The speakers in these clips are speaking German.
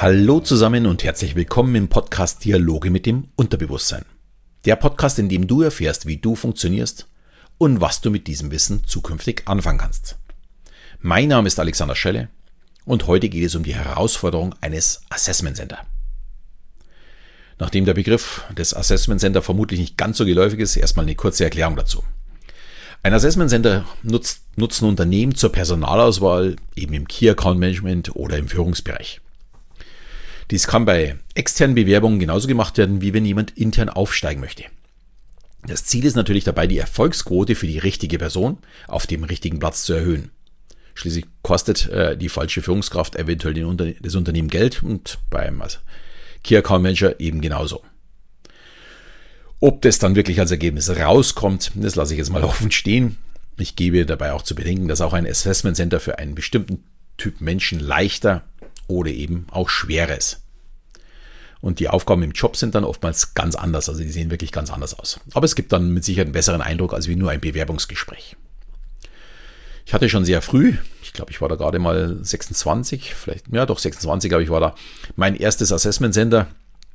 Hallo zusammen und herzlich willkommen im Podcast Dialoge mit dem Unterbewusstsein. Der Podcast, in dem du erfährst, wie du funktionierst und was du mit diesem Wissen zukünftig anfangen kannst. Mein Name ist Alexander Schelle und heute geht es um die Herausforderung eines Assessment Center. Nachdem der Begriff des Assessment Center vermutlich nicht ganz so geläufig ist, erstmal eine kurze Erklärung dazu. Ein Assessment Center nutzen Unternehmen zur Personalauswahl, eben im Key Account Management oder im Führungsbereich. Dies kann bei externen Bewerbungen genauso gemacht werden, wie wenn jemand intern aufsteigen möchte. Das Ziel ist natürlich dabei, die Erfolgsquote für die richtige Person auf dem richtigen Platz zu erhöhen. Schließlich kostet die falsche Führungskraft eventuell das Unternehmen Geld und beim Key Account Manager eben genauso. Ob das dann wirklich als Ergebnis rauskommt, das lasse ich jetzt mal offen stehen. Ich gebe dabei auch zu bedenken, dass auch ein Assessment Center für einen bestimmten Typ Menschen leichter oder eben auch schwerer ist. Und die Aufgaben im Job sind dann oftmals ganz anders, also die sehen wirklich ganz anders aus. Aber es gibt dann mit Sicherheit einen besseren Eindruck als wie nur ein Bewerbungsgespräch. Ich hatte schon sehr früh, ich glaube, ich war da gerade mal 26, vielleicht, ja doch 26, glaube ich, war da mein erstes Assessment Center.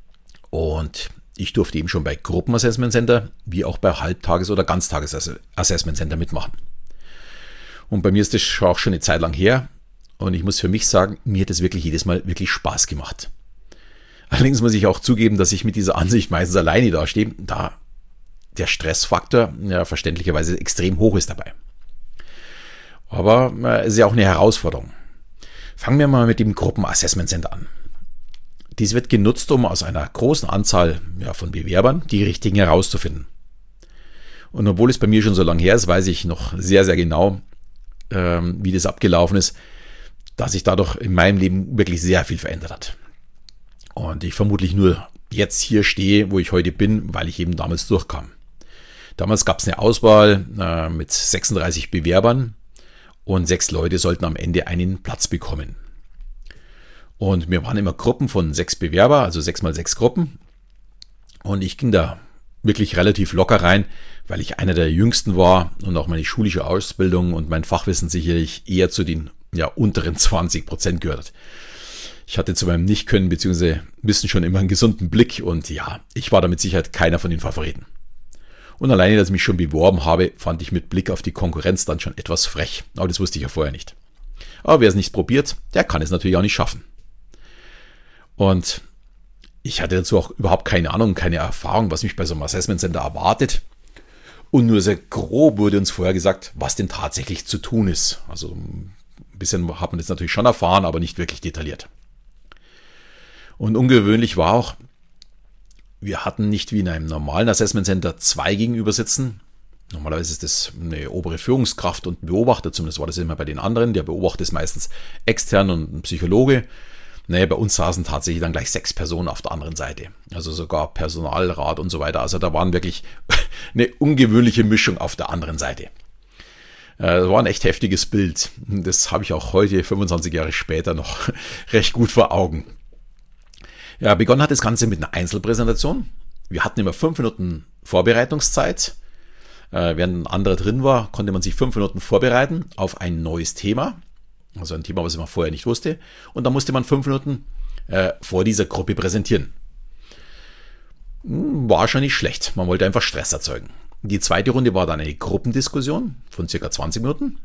Und ich durfte eben schon bei Gruppenassessment Center wie auch bei Halbtages- oder Ganztages-Assessment Center mitmachen. Und bei mir ist das auch schon eine Zeit lang her. Und ich muss für mich sagen, mir hat es wirklich jedes Mal wirklich Spaß gemacht. Allerdings muss ich auch zugeben, dass ich mit dieser Ansicht meistens alleine dastehe, da der Stressfaktor ja verständlicherweise extrem hoch ist dabei. Aber es ist ja auch eine Herausforderung. Fangen wir mal mit dem Gruppenassessment Center an. Dies wird genutzt, um aus einer großen Anzahl von Bewerbern die richtigen herauszufinden. Und obwohl es bei mir schon so lange her ist, weiß ich noch sehr, sehr genau, wie das abgelaufen ist, dass sich dadurch in meinem Leben wirklich sehr viel verändert hat. Und ich vermutlich nur jetzt hier stehe, wo ich heute bin, weil ich eben damals durchkam. Damals gab es eine Auswahl mit 36 Bewerbern und 6 Leute sollten am Ende einen Platz bekommen. Und wir waren immer Gruppen von 6 Bewerber, also 6 mal 6 Gruppen. Und ich ging da wirklich relativ locker rein, weil ich einer der Jüngsten war und auch meine schulische Ausbildung und mein Fachwissen sicherlich eher zu den unteren 20% gehört hat. Ich hatte zu meinem Nicht-Können bzw. Wissen schon immer einen gesunden Blick und ich war da mit Sicherheit keiner von den Favoriten. Und alleine, dass ich mich schon beworben habe, fand ich mit Blick auf die Konkurrenz dann schon etwas frech. Aber das wusste ich ja vorher nicht. Aber wer es nicht probiert, der kann es natürlich auch nicht schaffen. Und ich hatte dazu auch überhaupt keine Ahnung, keine Erfahrung, was mich bei so einem Assessment Center erwartet. Und nur sehr grob wurde uns vorher gesagt, was denn tatsächlich zu tun ist. Also ein bisschen hat man das natürlich schon erfahren, aber nicht wirklich detailliert. Und ungewöhnlich war auch, wir hatten nicht wie in einem normalen Assessment Center 2 gegenüber sitzen. Normalerweise ist das eine obere Führungskraft und ein Beobachter, zumindest war das immer bei den anderen. Der Beobachter ist meistens extern und ein Psychologe. Bei uns saßen tatsächlich dann gleich 6 Personen auf der anderen Seite. Also sogar Personalrat und so weiter. Also da waren wirklich eine ungewöhnliche Mischung auf der anderen Seite. Das war ein echt heftiges Bild. Das habe ich auch heute, 25 Jahre später, noch recht gut vor Augen. Ja, begonnen hat das Ganze mit einer Einzelpräsentation. Wir hatten immer 5 Minuten Vorbereitungszeit. Während ein anderer drin war, konnte man sich 5 Minuten vorbereiten auf ein neues Thema. Also ein Thema, was man vorher nicht wusste. Und dann musste man 5 Minuten vor dieser Gruppe präsentieren. War schon nicht schlecht. Man wollte einfach Stress erzeugen. Die zweite Runde war dann eine Gruppendiskussion von circa 20 Minuten.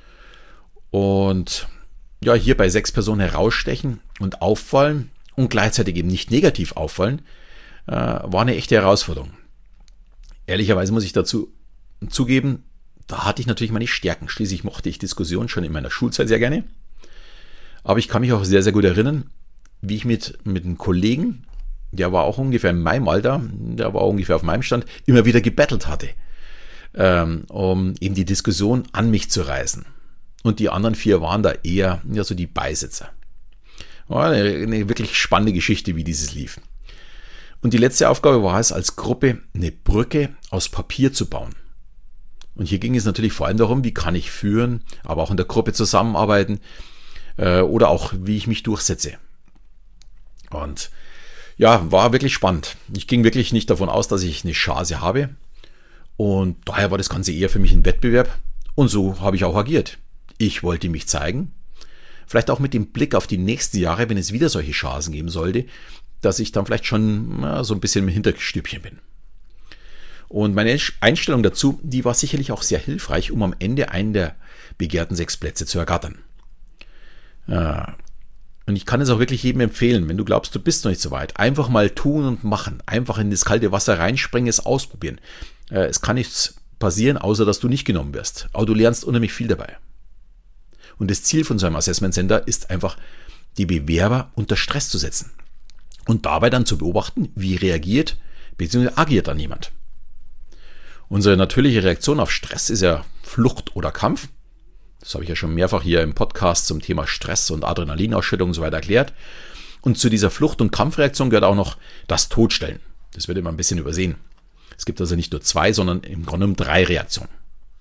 Und hier bei 6 Personen herausstechen und auffallen und gleichzeitig eben nicht negativ auffallen, war eine echte Herausforderung. Ehrlicherweise muss ich dazu zugeben, da hatte ich natürlich meine Stärken. Schließlich mochte ich Diskussionen schon in meiner Schulzeit sehr gerne. Aber ich kann mich auch sehr, sehr gut erinnern, wie ich mit einem Kollegen, der war auch ungefähr in meinem Alter, der war ungefähr auf meinem Stand, immer wieder gebettelt hatte, um eben die Diskussion an mich zu reißen. Und die anderen 4 waren da eher so die Beisitzer. War eine wirklich spannende Geschichte, wie dieses lief. Und die letzte Aufgabe war es, als Gruppe eine Brücke aus Papier zu bauen. Und hier ging es natürlich vor allem darum, wie kann ich führen, aber auch in der Gruppe zusammenarbeiten oder auch, wie ich mich durchsetze. Und war wirklich spannend. Ich ging wirklich nicht davon aus, dass ich eine Chance habe. Und daher war das Ganze eher für mich ein Wettbewerb. Und so habe ich auch agiert. Ich wollte mich zeigen, Vielleicht auch mit dem Blick auf die nächsten Jahre, wenn es wieder solche Chancen geben sollte, dass ich dann vielleicht schon so ein bisschen im Hinterstübchen bin. Und meine Einstellung dazu, die war sicherlich auch sehr hilfreich, um am Ende einen der begehrten 6 Plätze zu ergattern. Und ich kann es auch wirklich jedem empfehlen, wenn du glaubst, du bist noch nicht so weit, einfach mal tun und machen, einfach in das kalte Wasser reinspringen, es ausprobieren. Es kann nichts passieren, außer dass du nicht genommen wirst, aber du lernst unheimlich viel dabei. Und das Ziel von so einem Assessment Center ist einfach, die Bewerber unter Stress zu setzen und dabei dann zu beobachten, wie reagiert bzw. agiert dann jemand. Unsere natürliche Reaktion auf Stress ist ja Flucht oder Kampf. Das habe ich ja schon mehrfach hier im Podcast zum Thema Stress und Adrenalinausschüttung und so weiter erklärt. Und zu dieser Flucht- und Kampfreaktion gehört auch noch das Totstellen. Das wird immer ein bisschen übersehen. Es gibt also nicht nur 2, sondern im Grunde genommen 3 Reaktionen.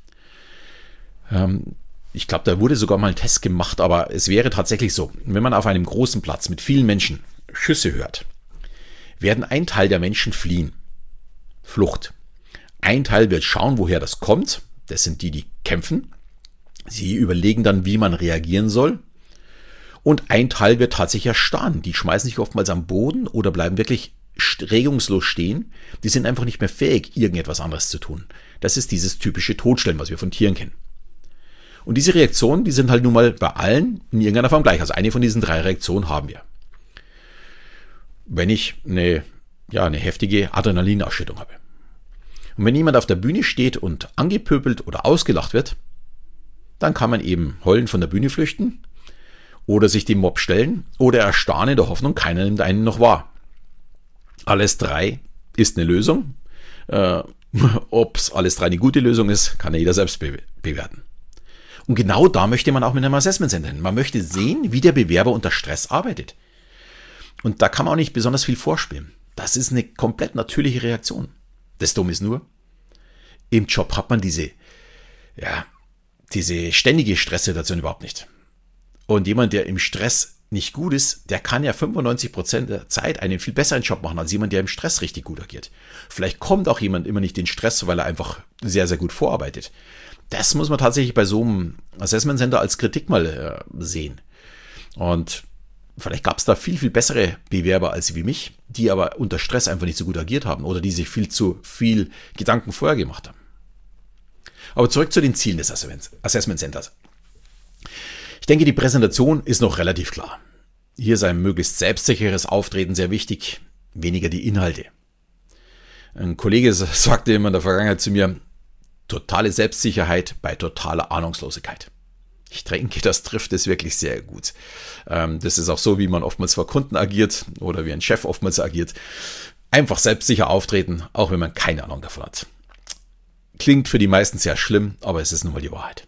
Ich glaube, da wurde sogar mal ein Test gemacht, aber es wäre tatsächlich so, wenn man auf einem großen Platz mit vielen Menschen Schüsse hört, werden ein Teil der Menschen fliehen. Flucht. Ein Teil wird schauen, woher das kommt. Das sind die kämpfen. Sie überlegen dann, wie man reagieren soll. Und ein Teil wird tatsächlich erstarren. Die schmeißen sich oftmals am Boden oder bleiben wirklich regungslos stehen. Die sind einfach nicht mehr fähig, irgendetwas anderes zu tun. Das ist dieses typische Totstellen, was wir von Tieren kennen. Und diese Reaktionen, die sind halt nun mal bei allen in irgendeiner Form gleich. Also eine von diesen 3 Reaktionen haben wir. Wenn ich eine heftige Adrenalinausschüttung habe. Und wenn jemand auf der Bühne steht und angepöbelt oder ausgelacht wird, dann kann man eben heulend von der Bühne flüchten oder sich dem Mob stellen oder erstarren in der Hoffnung, keiner nimmt einen noch wahr. Alles 3 ist eine Lösung. Ob es alles 3 eine gute Lösung ist, kann ja jeder selbst bewerten. Und genau da möchte man auch mit einem Assessment Center hin. Man möchte sehen, wie der Bewerber unter Stress arbeitet. Und da kann man auch nicht besonders viel vorspielen. Das ist eine komplett natürliche Reaktion. Das Dumme ist nur, im Job hat man diese ständige Stresssituation überhaupt nicht. Und jemand, der im Stress nicht gut ist, der kann ja 95% der Zeit einen viel besseren Job machen, als jemand, der im Stress richtig gut agiert. Vielleicht kommt auch jemand immer nicht in Stress, weil er einfach sehr, sehr gut vorarbeitet. Das muss man tatsächlich bei so einem Assessment Center als Kritik mal sehen. Und vielleicht gab es da viel, viel bessere Bewerber als wie mich, die aber unter Stress einfach nicht so gut agiert haben oder die sich viel zu viel Gedanken vorher gemacht haben. Aber zurück zu den Zielen des Assessment Centers. Ich denke, die Präsentation ist noch relativ klar. Hier ist ein möglichst selbstsicheres Auftreten sehr wichtig, weniger die Inhalte. Ein Kollege sagte immer in der Vergangenheit zu mir, totale Selbstsicherheit bei totaler Ahnungslosigkeit. Ich denke, das trifft es wirklich sehr gut. Das ist auch so, wie man oftmals vor Kunden agiert oder wie ein Chef oftmals agiert. Einfach selbstsicher auftreten, auch wenn man keine Ahnung davon hat. Klingt für die meisten sehr schlimm, aber es ist nun mal die Wahrheit.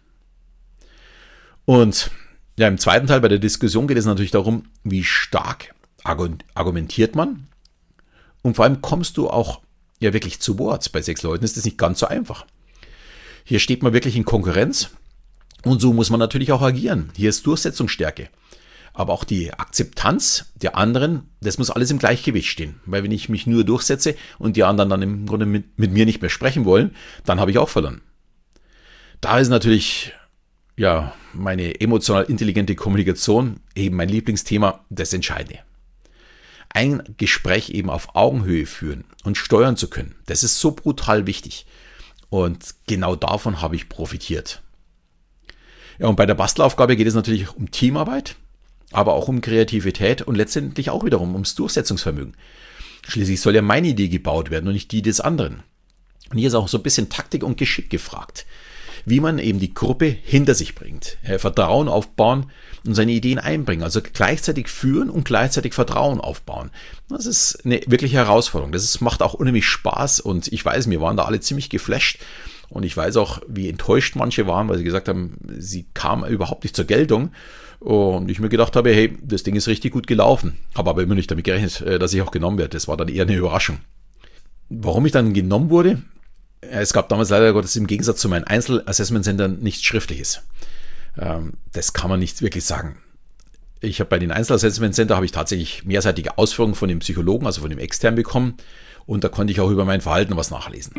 Und ja, im zweiten Teil bei der Diskussion geht es natürlich darum, wie stark argumentiert man und vor allem kommst du auch ja wirklich zu Wort. Bei 6 Leuten ist das nicht ganz so einfach. Hier steht man wirklich in Konkurrenz und so muss man natürlich auch agieren. Hier ist Durchsetzungsstärke. Aber auch die Akzeptanz der anderen, das muss alles im Gleichgewicht stehen. Weil wenn ich mich nur durchsetze und die anderen dann im Grunde mit mir nicht mehr sprechen wollen, dann habe ich auch verloren. Da ist natürlich ja meine emotional intelligente Kommunikation, eben mein Lieblingsthema, das Entscheidende. Ein Gespräch eben auf Augenhöhe führen und steuern zu können, das ist so brutal wichtig. Und genau davon habe ich profitiert. Ja, und bei der Bastelaufgabe geht es natürlich um Teamarbeit, aber auch um Kreativität und letztendlich auch wiederum ums Durchsetzungsvermögen. Schließlich soll ja meine Idee gebaut werden und nicht die des anderen. Und hier ist auch so ein bisschen Taktik und Geschick gefragt, wie man eben die Gruppe hinter sich bringt, Vertrauen aufbauen und seine Ideen einbringen, also gleichzeitig führen und gleichzeitig Vertrauen aufbauen. Das ist eine wirkliche Herausforderung. Macht auch unheimlich Spaß und ich weiß, wir waren da alle ziemlich geflasht und ich weiß auch, wie enttäuscht manche waren, weil sie gesagt haben, sie kam überhaupt nicht zur Geltung. Und ich mir gedacht habe, hey, das Ding ist richtig gut gelaufen. Habe aber immer nicht damit gerechnet, dass ich auch genommen werde. Das war dann eher eine Überraschung. Warum ich dann genommen wurde? Es gab damals leider Gottes im Gegensatz zu meinen Einzel-Assessment-Centern nichts Schriftliches. Das kann man nicht wirklich sagen. Ich habe bei den Einzel-Assessment-Center habe ich tatsächlich mehrseitige Ausführungen von dem Psychologen, also von dem Externen bekommen. Und da konnte ich auch über mein Verhalten was nachlesen.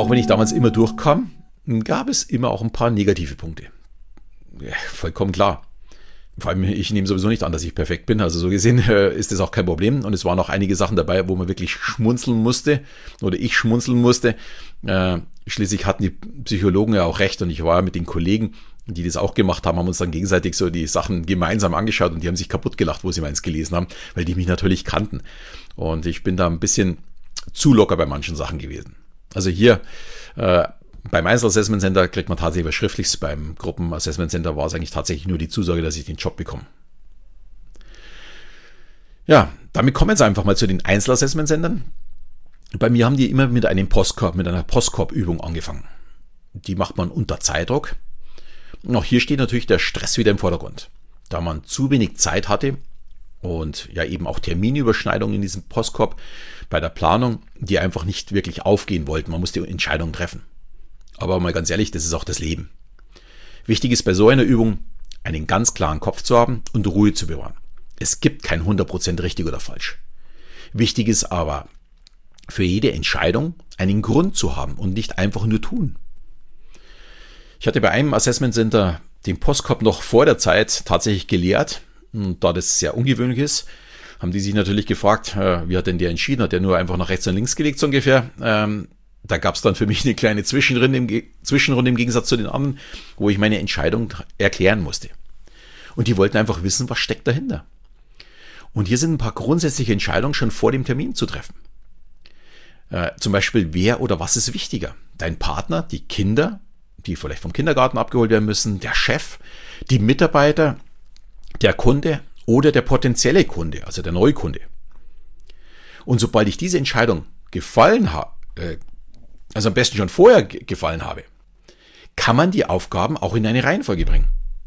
auch wenn ich damals immer durchkam, gab es immer auch ein paar negative Punkte. Ja, vollkommen klar. Vor allem, ich nehme sowieso nicht an, dass ich perfekt bin. Also so gesehen ist das auch kein Problem. Und es waren auch einige Sachen dabei, wo man wirklich schmunzeln musste oder ich schmunzeln musste. Schließlich hatten die Psychologen ja auch recht und ich war mit den Kollegen, die das auch gemacht haben, haben uns dann gegenseitig so die Sachen gemeinsam angeschaut und die haben sich kaputt gelacht, wo sie meins gelesen haben, weil die mich natürlich kannten. Und ich bin da ein bisschen zu locker bei manchen Sachen gewesen. Also hier beim Einzelassessment Center kriegt man tatsächlich was Schriftliches. Beim Gruppenassessment Center war es eigentlich tatsächlich nur die Zusage, dass ich den Job bekomme. Ja, damit kommen wir jetzt einfach mal zu den Einzelassessment Centern. Bei mir haben die immer mit einer Postkorb-Übung angefangen. Die macht man unter Zeitdruck. Und auch hier steht natürlich der Stress wieder im Vordergrund. Da man zu wenig Zeit hatte und ja eben auch Terminüberschneidungen in diesem Postkorb bei der Planung, die einfach nicht wirklich aufgehen wollten. Man musste Entscheidungen treffen. Aber mal ganz ehrlich, das ist auch das Leben. Wichtig ist bei so einer Übung, einen ganz klaren Kopf zu haben und Ruhe zu bewahren. Es gibt kein 100% richtig oder falsch. Wichtig ist aber, für jede Entscheidung einen Grund zu haben und nicht einfach nur tun. Ich hatte bei einem Assessment Center den Postkorb noch vor der Zeit tatsächlich geleert. Und da das sehr ungewöhnlich ist, haben die sich natürlich gefragt, wie hat denn der entschieden? Hat der nur einfach nach rechts und links gelegt so ungefähr? Da gab es dann für mich eine kleine Zwischenrunde im Gegensatz zu den anderen, wo ich meine Entscheidung erklären musste. Und die wollten einfach wissen, was steckt dahinter. Und hier sind ein paar grundsätzliche Entscheidungen schon vor dem Termin zu treffen. Zum Beispiel, wer oder was ist wichtiger? Dein Partner, die Kinder, die vielleicht vom Kindergarten abgeholt werden müssen, der Chef, die Mitarbeiter, der Kunde oder der potenzielle Kunde, also der Neukunde. Und sobald ich diese Entscheidung gefallen habe, also am besten schon vorher gefallen habe, kann man die Aufgaben auch in eine Reihenfolge bringen.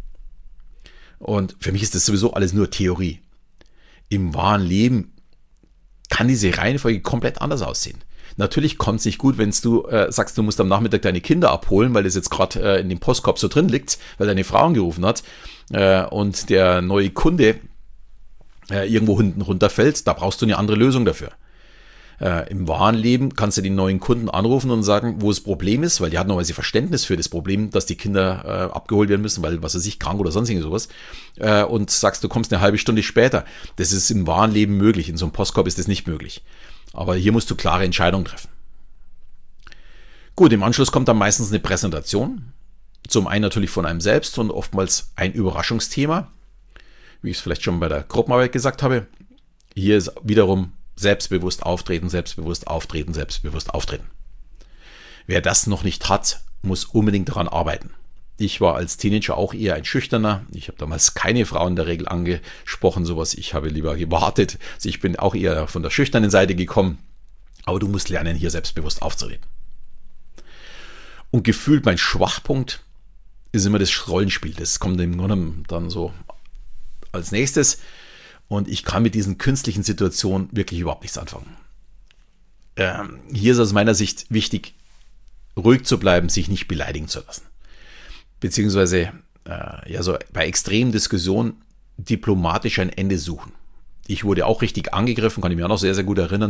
Und für mich ist das sowieso alles nur Theorie. Im wahren Leben kann diese Reihenfolge komplett anders aussehen. Natürlich kommt es nicht gut, wenn du sagst, du musst am Nachmittag deine Kinder abholen, weil das jetzt gerade in dem Postkorb so drin liegt, weil deine Frau angerufen hat und der neue Kunde irgendwo hinten runterfällt. Da brauchst du eine andere Lösung dafür. Im wahren Leben kannst du den neuen Kunden anrufen und sagen, wo das Problem ist, weil die hat normalerweise Verständnis für das Problem, dass die Kinder abgeholt werden müssen, weil, was weiß ich, krank oder sonst sowas. Und sagst, du kommst eine halbe Stunde später. Das ist im wahren Leben möglich. In so einem Postkorb ist das nicht möglich. Aber hier musst du klare Entscheidungen treffen. Gut, im Anschluss kommt dann meistens eine Präsentation. Zum einen natürlich von einem selbst und oftmals ein Überraschungsthema. Wie ich es vielleicht schon bei der Gruppenarbeit gesagt habe. Hier ist wiederum selbstbewusst auftreten, selbstbewusst auftreten, selbstbewusst auftreten. Wer das noch nicht hat, muss unbedingt daran arbeiten. Ich war als Teenager auch eher ein Schüchterner. Ich habe damals keine Frauen in der Regel angesprochen, sowas. Ich habe lieber gewartet. Also ich bin auch eher von der schüchternen Seite gekommen. Aber du musst lernen, hier selbstbewusst aufzutreten. Und gefühlt mein Schwachpunkt ist immer das Rollenspiel. Das kommt im Grunde dann so als nächstes. Und ich kann mit diesen künstlichen Situationen wirklich überhaupt nichts anfangen. Hier ist aus meiner Sicht wichtig, ruhig zu bleiben, sich nicht beleidigen zu lassen. Beziehungsweise so bei extremen Diskussionen diplomatisch ein Ende suchen. Ich wurde auch richtig angegriffen, kann ich mir auch noch sehr, sehr gut erinnern.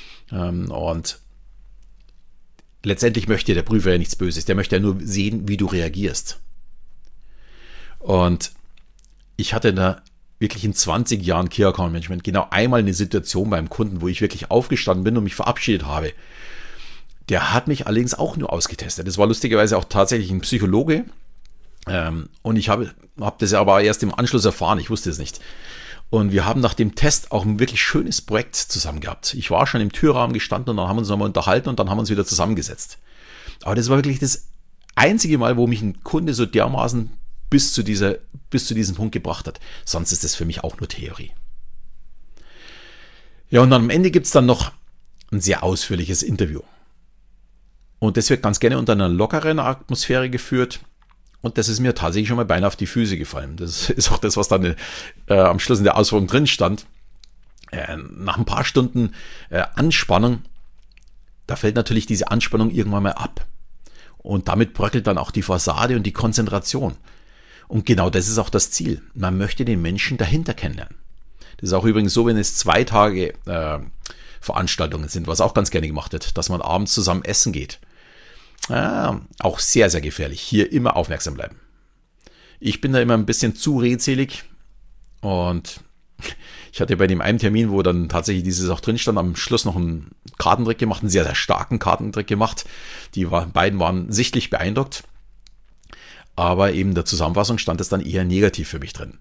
Und letztendlich möchte der Prüfer ja nichts Böses. Der möchte ja nur sehen, wie du reagierst. Und ich hatte da wirklich in 20 Jahren Key Account Management genau einmal eine Situation beim Kunden, wo ich wirklich aufgestanden bin und mich verabschiedet habe. Der hat mich allerdings auch nur ausgetestet. Das war lustigerweise auch tatsächlich ein Psychologe. Und ich habe das ja aber erst im Anschluss erfahren. Ich wusste es nicht. Und wir haben nach dem Test auch ein wirklich schönes Projekt zusammen gehabt. Ich war schon im Türrahmen gestanden und dann haben wir uns nochmal unterhalten und dann haben wir uns wieder zusammengesetzt. Aber das war wirklich das einzige Mal, wo mich ein Kunde so dermaßen bis zu diesem Punkt gebracht hat. Sonst ist das für mich auch nur Theorie. Ja, und am Ende gibt es dann noch ein sehr ausführliches Interview. Und das wird ganz gerne unter einer lockeren Atmosphäre geführt. Und das ist mir tatsächlich schon mal beinahe auf die Füße gefallen. Das ist auch das, was dann am Schluss in der Ausführung drin stand. Nach ein paar Stunden Anspannung, da fällt natürlich diese Anspannung irgendwann mal ab. Und damit bröckelt dann auch die Fassade und die Konzentration. Und genau das ist auch das Ziel. Man möchte den Menschen dahinter kennenlernen. Das ist auch übrigens so, wenn es 2 Tage Veranstaltungen sind, was auch ganz gerne gemacht wird, dass man abends zusammen essen geht. Auch sehr, sehr gefährlich. Hier immer aufmerksam bleiben. Ich bin da immer ein bisschen zu redselig und ich hatte bei dem einen Termin, wo dann tatsächlich dieses auch drin stand, am Schluss noch einen Kartentrick gemacht, einen sehr, sehr starken Kartentrick gemacht. Beiden waren sichtlich beeindruckt, aber eben in der Zusammenfassung stand es dann eher negativ für mich drin.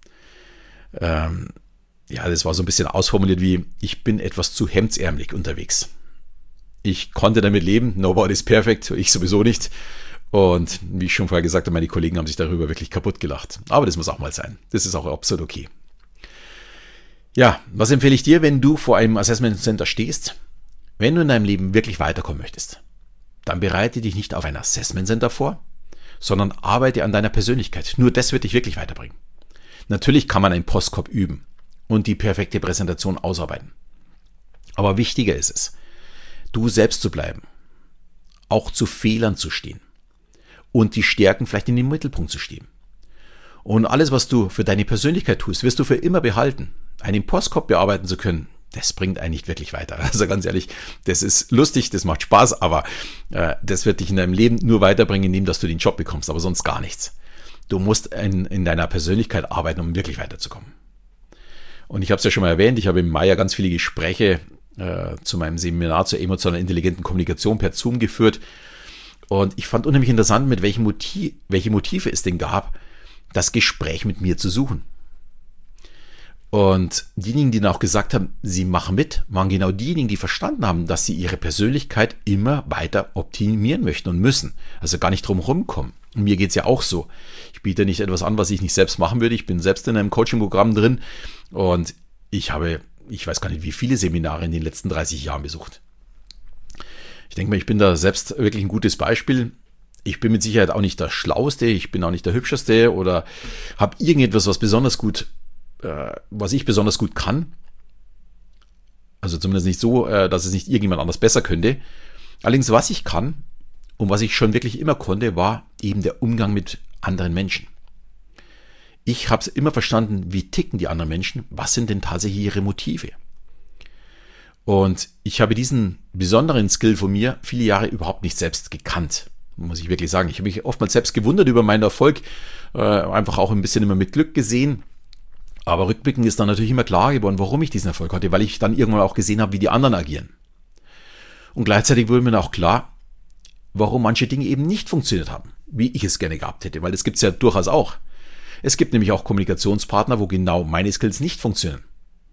Das war so ein bisschen ausformuliert wie, ich bin etwas zu hemdsärmelig unterwegs. Ich konnte damit leben, nobody's perfect, ich sowieso nicht. Und wie ich schon vorher gesagt habe, meine Kollegen haben sich darüber wirklich kaputt gelacht. Aber das muss auch mal sein. Das ist auch absolut okay. Ja, was empfehle ich dir, wenn du vor einem Assessment Center stehst? Wenn du in deinem Leben wirklich weiterkommen möchtest, dann bereite dich nicht auf ein Assessment Center vor, sondern arbeite an deiner Persönlichkeit. Nur das wird dich wirklich weiterbringen. Natürlich kann man einen Postkorb üben und die perfekte Präsentation ausarbeiten. Aber wichtiger ist es, du selbst zu bleiben, auch zu Fehlern zu stehen und die Stärken vielleicht in den Mittelpunkt zu stehen. Und alles, was du für deine Persönlichkeit tust, wirst du für immer behalten. Einen Postkorb bearbeiten zu können, das bringt einen nicht wirklich weiter. Also ganz ehrlich, das ist lustig, das macht Spaß, aber das wird dich in deinem Leben nur weiterbringen, indem dass du den Job bekommst, aber sonst gar nichts. Du musst in deiner Persönlichkeit arbeiten, um wirklich weiterzukommen. Und ich habe es ja schon mal erwähnt, ich habe im Mai ja ganz viele Gespräche zu meinem Seminar zur emotionalen intelligenten Kommunikation per Zoom geführt. Und ich fand unheimlich interessant, mit welche Motive es denn gab, das Gespräch mit mir zu suchen. Und diejenigen, die dann auch gesagt haben, sie machen mit, waren genau diejenigen, die verstanden haben, dass sie ihre Persönlichkeit immer weiter optimieren möchten und müssen. Also gar nicht drum rumkommen. Und mir geht's ja auch so. Ich biete nicht etwas an, was ich nicht selbst machen würde. Ich bin selbst in einem Coaching-Programm drin und ich weiß gar nicht, wie viele Seminare in den letzten 30 Jahren besucht. Ich denke mal, ich bin da selbst wirklich ein gutes Beispiel. Ich bin mit Sicherheit auch nicht der Schlauste, ich bin auch nicht der Hübscheste oder habe irgendetwas, was ich besonders gut kann. Also zumindest nicht so, dass es nicht irgendjemand anders besser könnte. Allerdings, was ich kann und was ich schon wirklich immer konnte, war eben der Umgang mit anderen Menschen. Ich habe es immer verstanden, wie ticken die anderen Menschen, was sind denn tatsächlich ihre Motive. Und ich habe diesen besonderen Skill von mir viele Jahre überhaupt nicht selbst gekannt, muss ich wirklich sagen. Ich habe mich oftmals selbst gewundert über meinen Erfolg, einfach auch ein bisschen immer mit Glück gesehen. Aber rückblickend ist dann natürlich immer klar geworden, warum ich diesen Erfolg hatte, weil ich dann irgendwann auch gesehen habe, wie die anderen agieren. Und gleichzeitig wurde mir dann auch klar, warum manche Dinge eben nicht funktioniert haben, wie ich es gerne gehabt hätte, weil das gibt es ja durchaus auch. Es gibt nämlich auch Kommunikationspartner, wo genau meine Skills nicht funktionieren.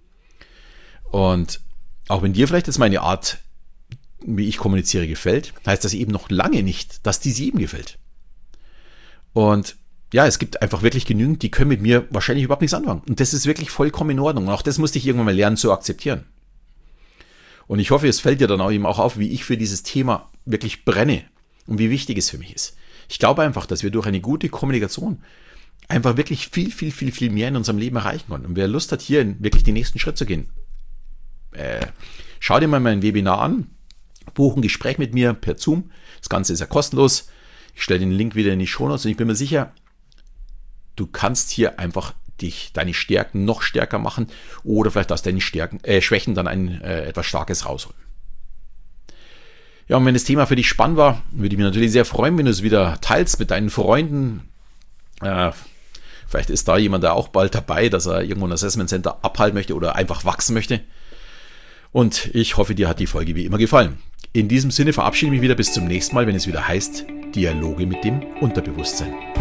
Und auch wenn dir vielleicht jetzt meine Art, wie ich kommuniziere, gefällt, heißt das eben noch lange nicht, dass die jedem gefällt. Und ja, es gibt einfach wirklich genügend, die können mit mir wahrscheinlich überhaupt nichts anfangen. Und das ist wirklich vollkommen in Ordnung. Und auch das musste ich irgendwann mal lernen zu akzeptieren. Und ich hoffe, es fällt dir dann auch eben auch auf, wie ich für dieses Thema wirklich brenne und wie wichtig es für mich ist. Ich glaube einfach, dass wir durch eine gute Kommunikation einfach wirklich viel, viel, viel, viel mehr in unserem Leben erreichen können. Und wer Lust hat, hier wirklich den nächsten Schritt zu gehen, schau dir mal mein Webinar an, buch ein Gespräch mit mir per Zoom. Das Ganze ist ja kostenlos. Ich stelle den Link wieder in die Shownotes und ich bin mir sicher, du kannst hier einfach deine Stärken noch stärker machen oder vielleicht aus deinen Schwächen dann ein etwas Starkes rausholen. Ja, und wenn das Thema für dich spannend war, würde ich mich natürlich sehr freuen, wenn du es wieder teilst mit deinen Freunden. Vielleicht ist da jemand, der auch bald dabei, dass er irgendwo ein Assessment Center abhalten möchte oder einfach wachsen möchte. Und ich hoffe, dir hat die Folge wie immer gefallen. In diesem Sinne verabschiede ich mich wieder bis zum nächsten Mal, wenn es wieder heißt, Dialoge mit dem Unterbewusstsein.